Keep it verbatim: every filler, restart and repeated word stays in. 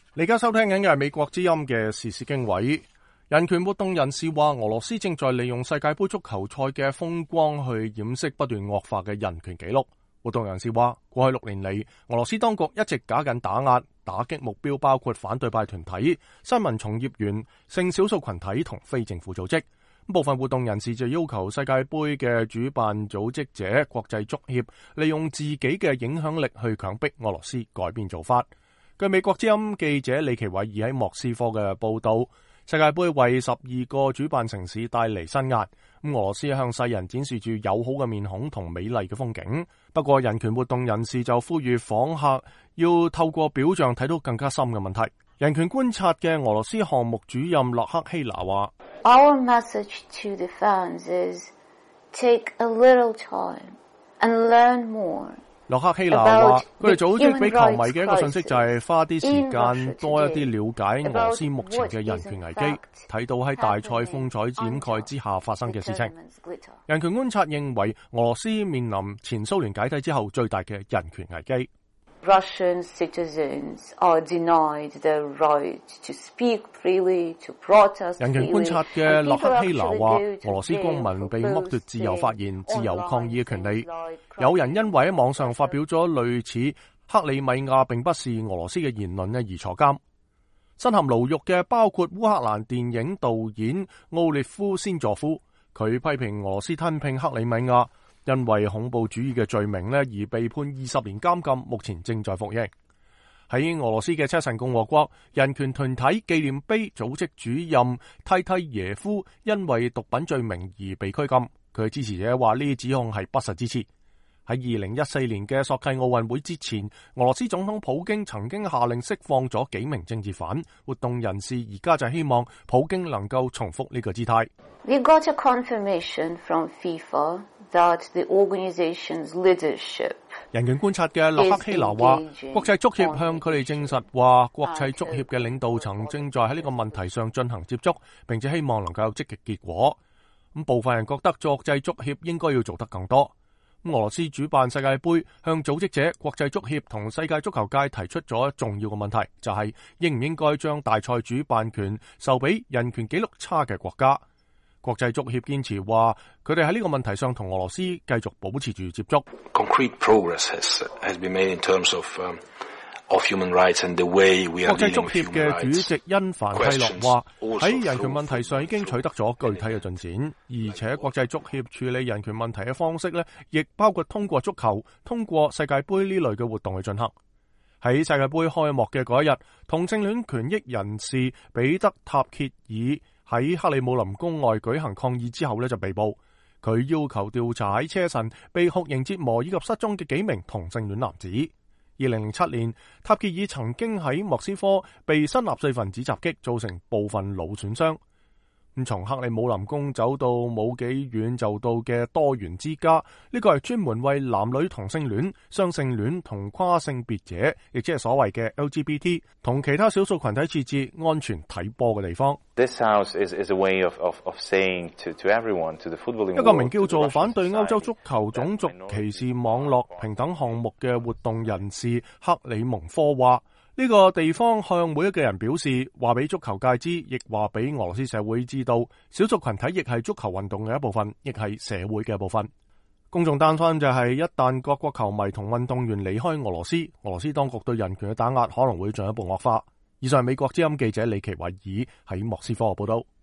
你而家收聽緊嘅係美國之音嘅時事經緯。人權活動人士話，俄羅斯正在利用世界盃足球賽嘅風光去掩飾不斷惡化嘅人權紀錄。活動人士話，過去六年嚟，俄羅斯當局一直假緊打壓，打擊目標包括反對派團體、新聞從業員、性少數群體同非政府組織。部分活動人士就要求世界盃嘅主辦組織者國際足協利用自己嘅影響力去強迫俄羅斯改變做法。據美國之音記者李奇偉爾喺莫斯科嘅報道，世界盃為十二個主辦城市帶嚟新壓，俄羅斯向世人展示住友好嘅面孔同美麗嘅風景。不過人權活動人士就呼籲訪客要透過表象睇到更加深嘅問題。人權觀察嘅俄羅斯項目主任洛克希拿話 ：Our message to the fans is take a little time and learn more。 洛克希拿話，佢哋組織俾球迷嘅一個信息就係花啲時間多一啲了解俄羅斯目前嘅人權危機，睇到喺大賽風采掩蓋之下發生嘅事情。人權觀察認為，俄羅斯面臨前蘇聯解體之後最大嘅人權危機。 Russian citizens are denied the right to speak freely, to protest freely. 人權觀察嘅洛克希拿話，俄羅斯公民被剝奪自由發言、自由抗議嘅權利。有人因為喺網上發表咗類似克里米亞並不是俄羅斯嘅言論而坐監。身陷牢獄嘅包括烏克蘭電影導演奧列夫先佐夫，佢批評俄羅斯吞併克里米亞，因為恐怖主義嘅罪名而被判二十年監禁，目前正在服刑。喺俄羅斯嘅車臣共和國，人權團體紀念碑組織主任蒂蒂耶夫因為毒品罪名而被拘禁。佢嘅支持者話呢啲指控係不實之詞。喺二零一四年嘅索契奧運會之前，俄羅斯總統普京曾經下令釋放咗幾名政治犯。活動人士而家就希望普京能夠重複呢個姿態。 We got a confirmation from FIFA that the organization's leadership。 人權觀察嘅洛克希拿話，國際足協向佢哋證實話，國際足協嘅領導層正在喺呢個問題上進行接觸，並且希望能夠有積極結果。咁部分人覺得國際足協應該要做得更多。俄羅斯主辦世界盃，向組織者、國際足協同世界足球界提出咗重要嘅問題，就係應唔應該將大賽主辦權授俾人權紀錄差嘅國家。國際足協堅持話，佢哋喺呢個問題上同俄羅斯繼續保持住接觸。 Concrete progress has, has been made in terms of, um, of human rights and the way we are dealing with human rights. 國際足協嘅主席因凡蒂諾話，喺人權問題上已經取得咗具體嘅進展，而且國際足協處理人權問題嘅方式呢，亦包括通過足球、通過世界盃呢類嘅活動去進行。喺世界盃開幕嘅嗰一日，同性戀權益人士彼得塔歇爾喺克里姆林宮外舉行抗議之後呢，就被捕。佢要求調查喺車臣被酷刑折磨以及失蹤嘅幾名同性戀男子。二零零七年，塔歇爾曾經喺莫斯科被新納粹分子襲擊，造成部分腦損傷。咁從克里姆林宮走到冇幾遠就到嘅多元之家，呢個係專門為男女同性戀、雙性戀同跨性別者，亦即係所謂嘅 L G B T 同其他少數群體設置安全睇波嘅地方。 This house is, is a way of, of, of saying to, to everyone, to the footballing world, 一個名叫做反對歐洲足球種族歧視網絡平等項目嘅活動人士克里蒙科話，呢個地方向每一個人表示，話俾足球界知，亦話俾俄羅斯社會知道，少數群體亦係足球運動嘅一部分，亦係社會嘅一部分。公眾擔心就係一旦各國球迷同運動員離開俄羅斯，俄羅斯當局對人權嘅打壓可能會進一步惡化。以上係美國之音記者李奇偉爾喺莫斯科嘅報道。